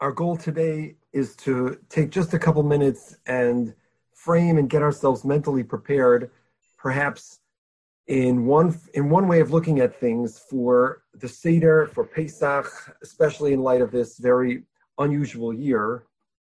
Our goal today is to take just a couple minutes and frame and get ourselves mentally prepared, perhaps in one way of looking at things for the Seder, for Pesach, especially in light of this very unusual year.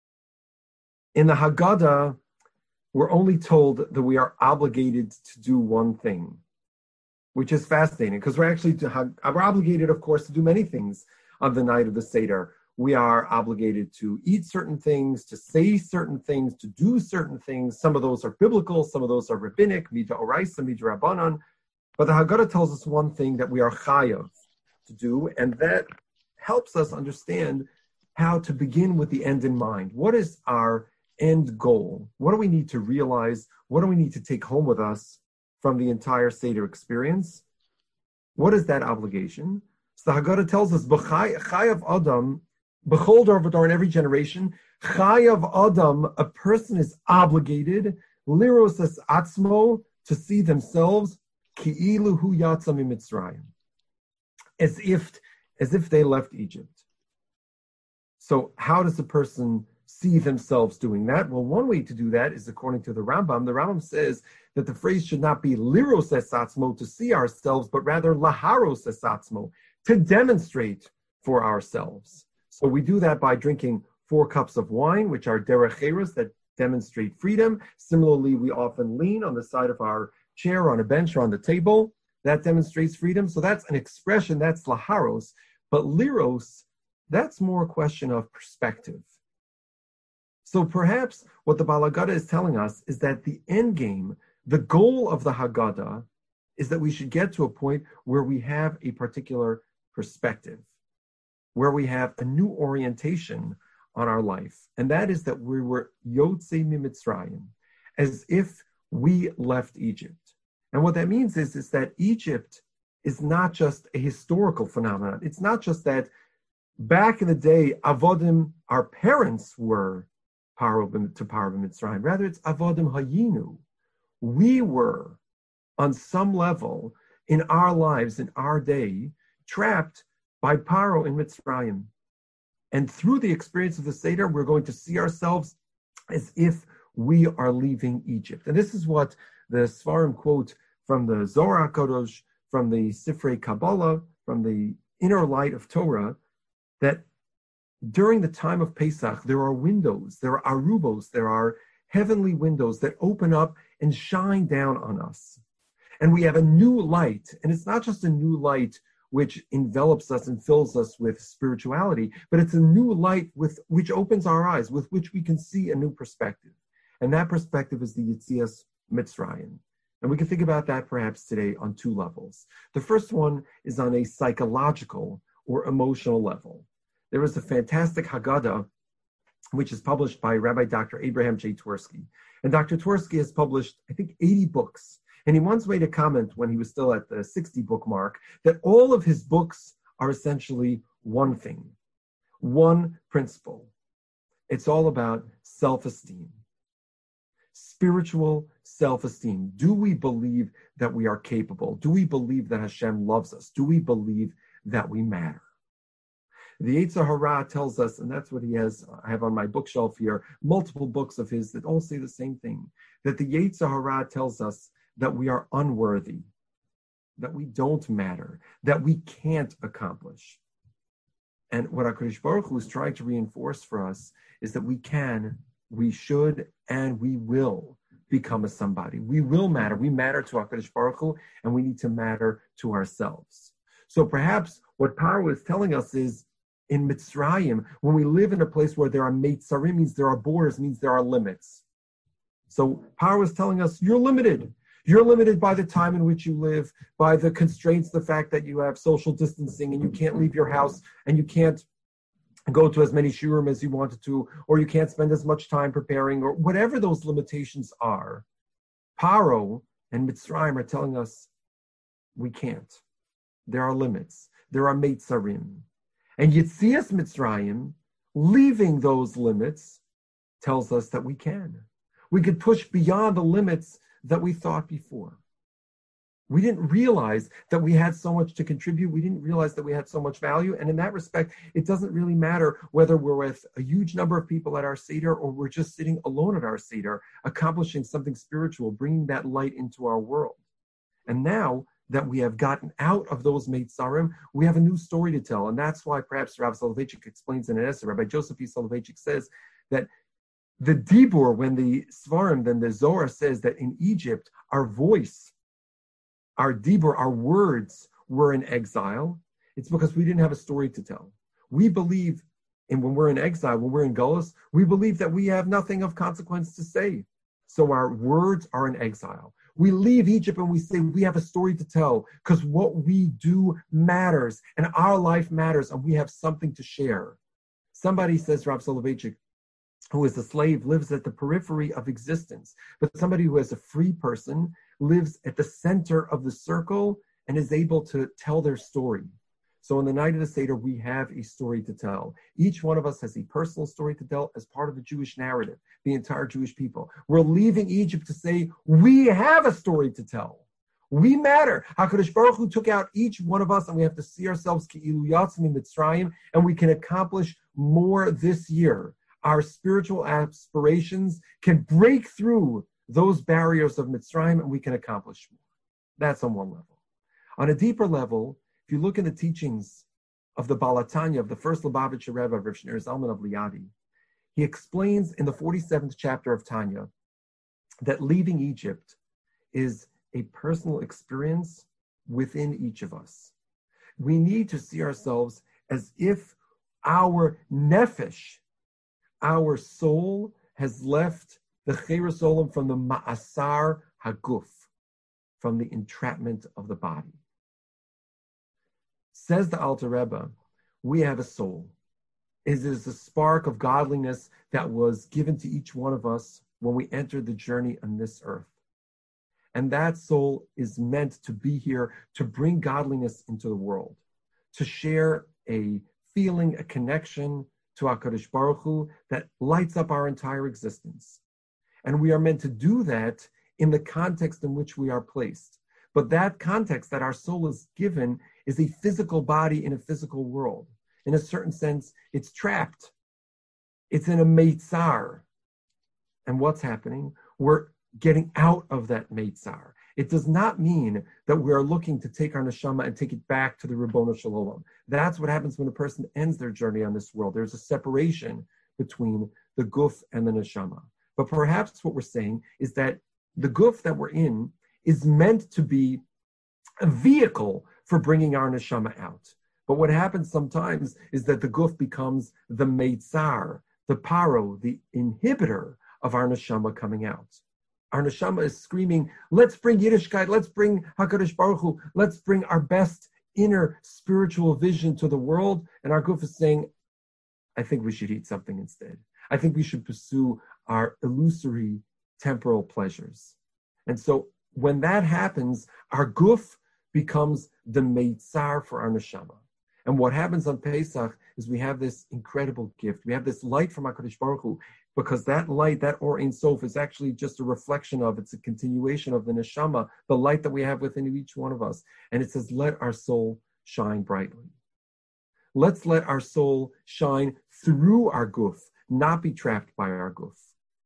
In the Haggadah, we're only told that we are obligated to do one thing, which is fascinating, because we're obligated, of course, to do many things on the night of the Seder. We are obligated to eat certain things, to say certain things, to do certain things. Some of those are biblical, some of those are rabbinic, midoraisa, midrabanan. But the Haggadah tells us one thing that we are chayav to do, and that helps us understand how to begin with the end in mind. What is our end goal? What do we need to realize? What do we need to take home with us from the entire Seder experience? What is that obligation? So the Haggadah tells us, chayav adam, b'chol dor v'dor, in every generation, chayav adam, a person is obligated, liros es atzmo, to see themselves, ki'ilu hu yatsa miMitzrayim, as if they left Egypt. So how does a person see themselves doing that? Well, one way to do that is according to the Rambam. The Rambam says that the phrase should not be liros es atzmo, to see ourselves, but rather laharos es atzmo, to demonstrate for ourselves. So we do that by drinking 4 cups of wine, which are derech eres, that demonstrate freedom. Similarly, we often lean on the side of our chair, on a bench, or on the table. That demonstrates freedom. So that's an expression, that's laharos. But liros, that's more a question of perspective. So perhaps what the Baal Haggadah is telling us is that the end game, the goal of the Haggadah, is that we should get to a point where we have a particular perspective, where we have a new orientation on our life. And that is that we were Yotzei miMitzrayim, as if we left Egypt. And what that means is that Egypt is not just a historical phenomenon. It's not just that back in the day, Avodim, our parents, were Paro b'Mitzrayim. Rather, it's Avodim Hayinu. We were, on some level, in our lives, in our day, trapped by Paro in Mitzrayim. And through the experience of the Seder, we're going to see ourselves as if we are leaving Egypt. And this is what the Sfarim quote from the Zohar HaKadosh, from the Sifrei Kabbalah, from the inner light of Torah, that during the time of Pesach, there are windows, there are arubos, there are heavenly windows that open up and shine down on us. And we have a new light. And it's not just a new light which envelops us and fills us with spirituality, but it's a new light which opens our eyes, with which we can see a new perspective. And that perspective is the Yetzias Mitzrayim. And we can think about that perhaps today on 2 levels. The first one is on a psychological or emotional level. There is a fantastic Haggadah, which is published by Rabbi Dr. Abraham J. Twersky. And Dr. Twersky has published, I think, 80 books. And he once made a comment when he was still at the 60-book mark that all of his books are essentially one thing, one principle. It's all about self-esteem, spiritual self-esteem. Do we believe that we are capable? Do we believe that Hashem loves us? Do we believe that we matter? The Yetzer Hara tells us, and that's what I have on my bookshelf here, multiple books of his that all say the same thing, that the Yetzer Hara tells us that we are unworthy, that we don't matter, that we can't accomplish. And what HaKadosh Baruch Hu is trying to reinforce for us is that we can, we should, and we will become a somebody. We will matter. We matter to HaKadosh Baruch Hu, and we need to matter to ourselves. So perhaps what Paro is telling us is, in Mitzrayim, when we live in a place where there are Meitzarim, means there are borders, means there are limits. So Paro is telling us, you're limited. You're limited by the time in which you live, by the constraints, the fact that you have social distancing and you can't leave your house and you can't go to as many shurim as you wanted to, or you can't spend as much time preparing, or whatever those limitations are. Paro and Mitzrayim are telling us we can't. There are limits. There are Meitzarim. And Yetzias Mitzrayim, leaving those limits, tells us that we can. We could push beyond the limits that we thought before. We didn't realize that we had so much to contribute. We didn't realize that we had so much value. And in that respect, it doesn't really matter whether we're with a huge number of people at our Seder or we're just sitting alone at our Seder, accomplishing something spiritual, bringing that light into our world. And now that we have gotten out of those Meitzarim, we have a new story to tell. And that's why perhaps Rabbi Soloveitchik explains in an essay, Rabbi Joseph P. Soloveitchik says that the Dibur, when the Svarim, then the Zohar says that in Egypt, our voice, our Dibur, our words were in exile, it's because we didn't have a story to tell. We believe, and when we're in exile, when we're in Gullus, we believe that we have nothing of consequence to say. So our words are in exile. We leave Egypt and we say we have a story to tell because what we do matters and our life matters and we have something to share. Somebody says, Rav Soloveitchik, who is a slave, lives at the periphery of existence, but somebody who is a free person lives at the center of the circle and is able to tell their story. So on the night of the Seder, we have a story to tell. Each one of us has a personal story to tell as part of the Jewish narrative, the entire Jewish people. We're leaving Egypt to say, we have a story to tell. We matter. HaKadosh Baruch Hu took out each one of us and we have to see ourselves Ki'ilu Yatzim Mitzrayim, and we can accomplish more this year. Our spiritual aspirations can break through those barriers of Mitzrayim and we can accomplish more. That's on one level. On a deeper level, if you look in the teachings of the Baal HaTanya, of the first Lubavitcher Rebbe of Rav Shneur Zalman of Liadi, he explains in the 47th chapter of Tanya that leaving Egypt is a personal experience within each of us. We need to see ourselves as if our nefesh, our soul, has left the Cheres Olam from the Ma'asar Haguf, from the entrapment of the body. Says the Alter Rebbe, we have a soul. It is a spark of godliness that was given to each one of us when we entered the journey on this earth. And that soul is meant to be here to bring godliness into the world, to share a feeling, a connection to HaKadosh Baruch Hu that lights up our entire existence. And we are meant to do that in the context in which we are placed. But that context that our soul is given is a physical body in a physical world. In a certain sense, it's trapped. It's in a meitzar. And what's happening? We're getting out of that meitzar. It does not mean that we are looking to take our neshama and take it back to the Ribbono Shel Olam. That's what happens when a person ends their journey on this world. There's a separation between the guf and the neshama. But perhaps what we're saying is that the guf that we're in is meant to be a vehicle for bringing our neshama out. But what happens sometimes is that the guf becomes the meitzar, the paro, the inhibitor of our neshama coming out. Our neshama is screaming, let's bring Yiddishkeit, let's bring HaKadosh Baruch Hu, let's bring our best inner spiritual vision to the world. And our guf is saying, I think we should eat something instead. I think we should pursue our illusory temporal pleasures. And so when that happens, our guf becomes the meitzar for our neshama. And what happens on Pesach is we have this incredible gift. We have this light from HaKadosh Baruch Hu, because that light, that Or Ein Sof, is actually just a reflection of, it's a continuation of the neshama, the light that we have within each one of us. And it says, let our soul shine brightly. Let's let our soul shine through our guf, not be trapped by our guf.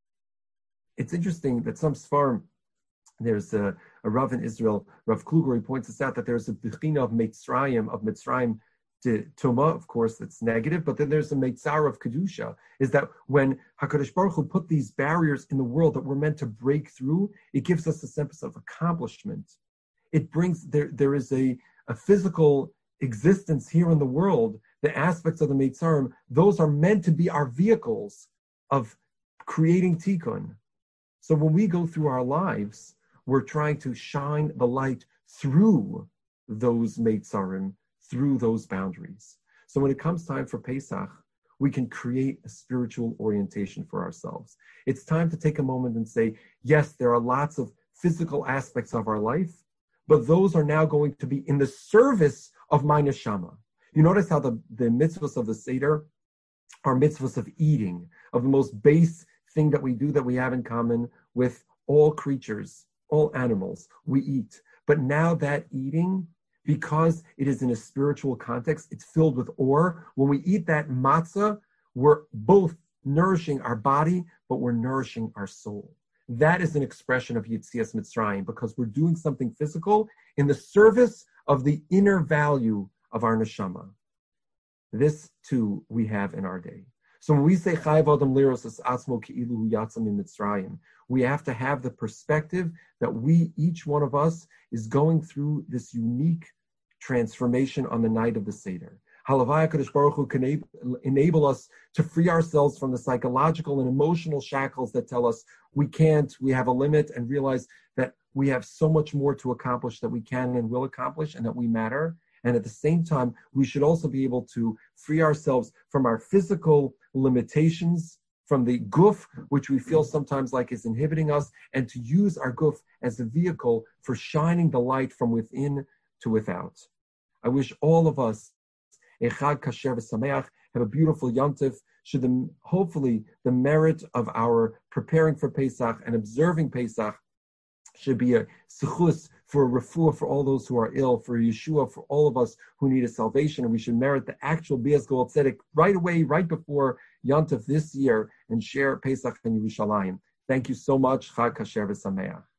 It's interesting that some Sfarim, there's a Rav in Israel, Rav Kluger, he points us out that there's a bechina of Mitzrayim to Tumah, of course, that's negative, but then there's a Meitzar of Kedusha, is that when HaKadosh Baruch Hu put these barriers in the world that we're meant to break through, it gives us a sense of accomplishment. It brings, there is a physical existence here in the world, the aspects of the Meitzarim, those are meant to be our vehicles of creating tikkun. So when we go through our lives, we're trying to shine the light through those Meitzarim, through those boundaries. So when it comes time for Pesach, we can create a spiritual orientation for ourselves. It's time to take a moment and say, yes, there are lots of physical aspects of our life, but those are now going to be in the service of my neshama. You notice how the mitzvahs of the Seder are mitzvahs of eating, of the most base thing that we do that we have in common with all creatures, all animals. We eat. But now that eating, because it is in a spiritual context, it's filled with ore. When we eat that matzah, we're both nourishing our body, but we're nourishing our soul. That is an expression of Yetzias Mitzrayim, because we're doing something physical in the service of the inner value of our neshama. This, too, we have in our day. So when we say Chayav Adam Liros Es Atzmo Ke'ilu Hu Yatzam Min Mitzrayim, we have to have the perspective that we, each one of us, is going through this unique transformation on the night of the Seder. Halavai HaKadosh Baruch Hu can enable us to free ourselves from the psychological and emotional shackles that tell us we can't, we have a limit, and realize that we have so much more to accomplish that we can and will accomplish, and that we matter. And at the same time, we should also be able to free ourselves from our physical limitations, from the guf, which we feel sometimes like is inhibiting us, and to use our guf as a vehicle for shining the light from within to without. I wish all of us Echad Kasher V'Sameach, have a beautiful Yom Tov. Should hopefully the merit of our preparing for Pesach and observing Pesach should be a sechus for a refuah for all those who are ill, for Yeshua for all of us who need a salvation, and we should merit the actual Bias Goel Tzedek right away, right before Yom Tov this year, and share Pesach and Yerushalayim. Thank you so much. Chag Kasher V'Sameach.